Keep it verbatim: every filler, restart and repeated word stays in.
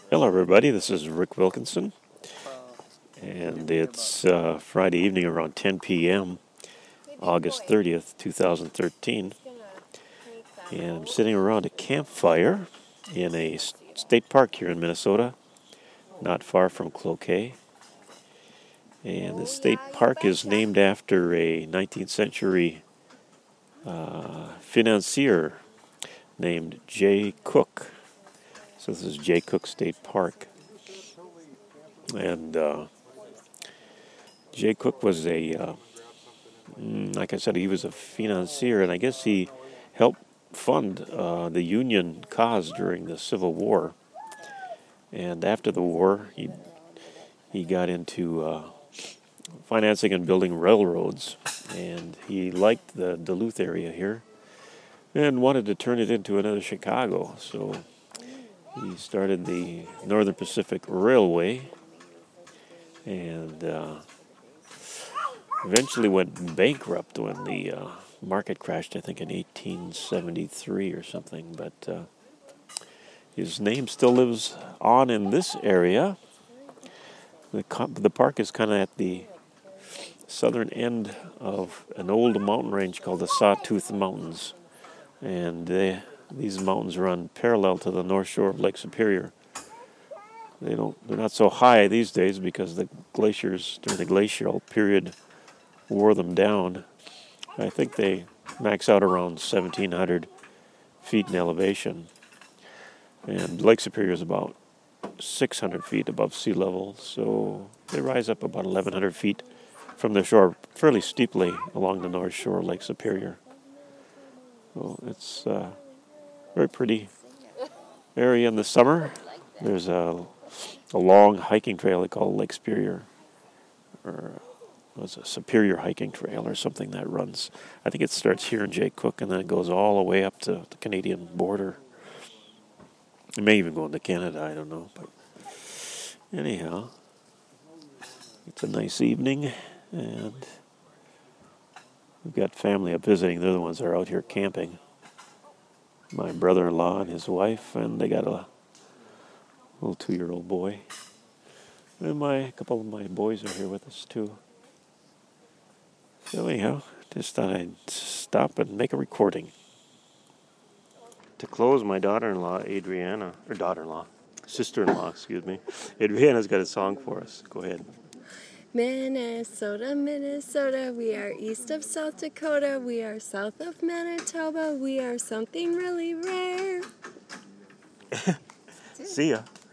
Hello, everybody. This is Rick Wilkinson, and it's uh, Friday evening around ten p m, August thirtieth, two thousand thirteen. And I'm sitting around a campfire in a state park here in Minnesota, not far from Cloquet. And the state park is named after a nineteenth century uh, financier named Jay Cooke. So this is Jay Cooke State Park. And uh, Jay Cooke was a, uh, like I said, he was a financier, and I guess he helped fund uh, the Union cause during the Civil War. And after the war, he he got into uh, financing and building railroads, and he liked the Duluth area here and wanted to turn it into another Chicago. So he started the Northern Pacific Railway, and uh, eventually went bankrupt when the uh, market crashed, I think in eighteen seventy-three or something. But uh, his name still lives on in this area. The, the park is kind of at the southern end of an old mountain range called the Sawtooth Mountains. And they, these mountains run parallel to the north shore of Lake Superior. They don't, they're not so high these days because the glaciers during the glacial period wore them down. I think they max out around seventeen hundred feet in elevation. And Lake Superior is about six hundred feet above sea level, so they rise up about eleven hundred feet from the shore fairly steeply along the north shore of Lake Superior. So it's a very pretty area in the summer. There's a, a long hiking trail they call Lake Superior, or it was a Superior hiking trail or something that runs. I think it starts here in Jay Cooke and then it goes all the way up to the Canadian border. It may even go into Canada, I don't know. But anyhow, it's a nice evening, and we've got family up visiting. They're the ones that are out here camping. My brother-in-law and his wife, and they got a little two-year-old boy. And my a couple of my boys are here with us too. So anyhow, just thought I'd stop and make a recording. To close, my daughter-in-law, Adriana, or daughter-in-law, sister-in-law, excuse me, Adriana's got a song for us. Go ahead. Minnesota, Minnesota, we are east of South Dakota, we are south of Manitoba, we are something really rare. See ya.